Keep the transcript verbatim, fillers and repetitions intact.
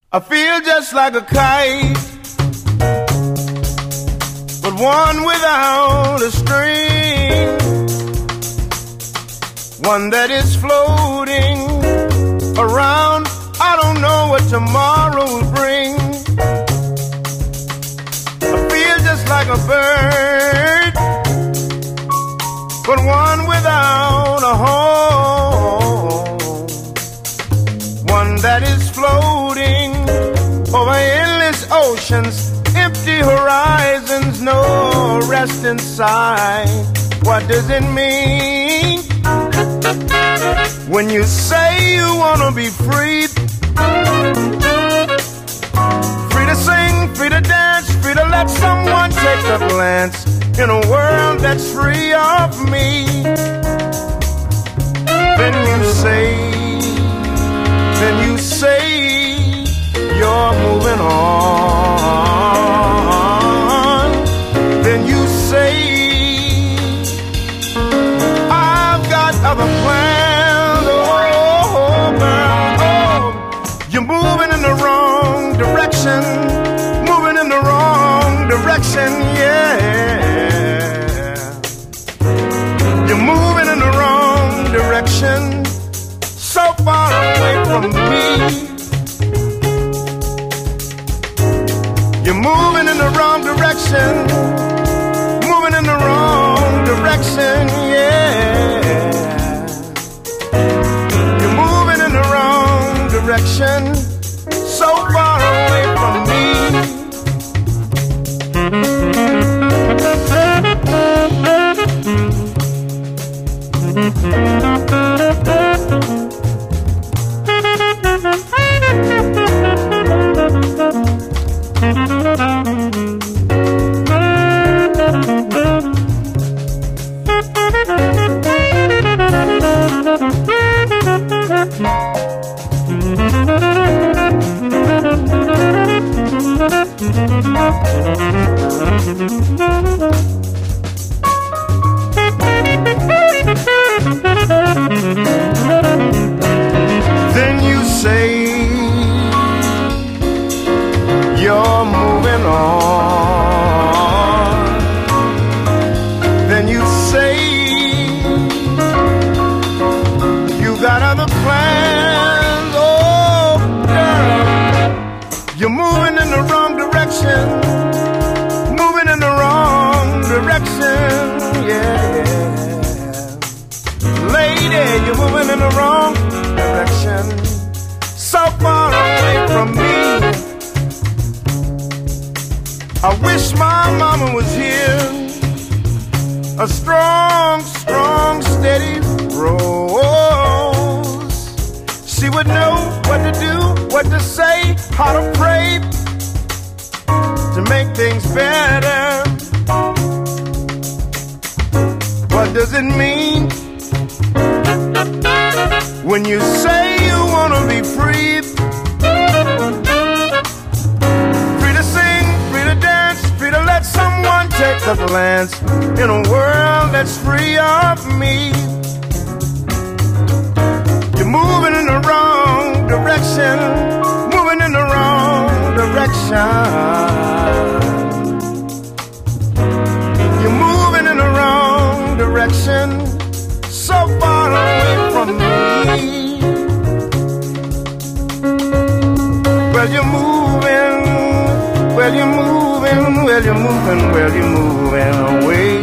I feel just like a kite, but one without a string, one that is floating around. I don't know what tomorrow will bring. I feel just like a bird, but one without a home, one that is floating over endless oceans, empty horizons, no rest in sight. What does it mean when you say you wanna be free? Free to sing, free to dance, free to let someone take a glance in a world that's free of me. Then you say, then you say you're moving on. Then you say I've got other plans. Oh, girl, oh, you're moving in the wrong direction, moving in the wrong direction, yeah. You're moving in the wrong direction, so far away from me. You're moving in the wrong direction, moving in the wrong direction, yeah. You're moving in the wrong direction, so far away from me. Then you say you're moving on. Then you say you got other plans. Oh, girl, you're moving in the wrong direction, moving in the wrong direction, yeah. Lady, you're moving in the wrong direction, so far away from me. I wish my mama was here, a strong, strong, steady rose. She would know what to do, what to say, how to pray to make things better. What does it mean when you say you wanna be free? Free to sing, free to dance, free to let someone take a glance in a world that's free of me. You're moving in the wrong direction, moving in the wrong direction. You're moving in the wrong direction, so far away from me. Well, you're moving, well, you're moving, well, you're moving, well, you're moving away.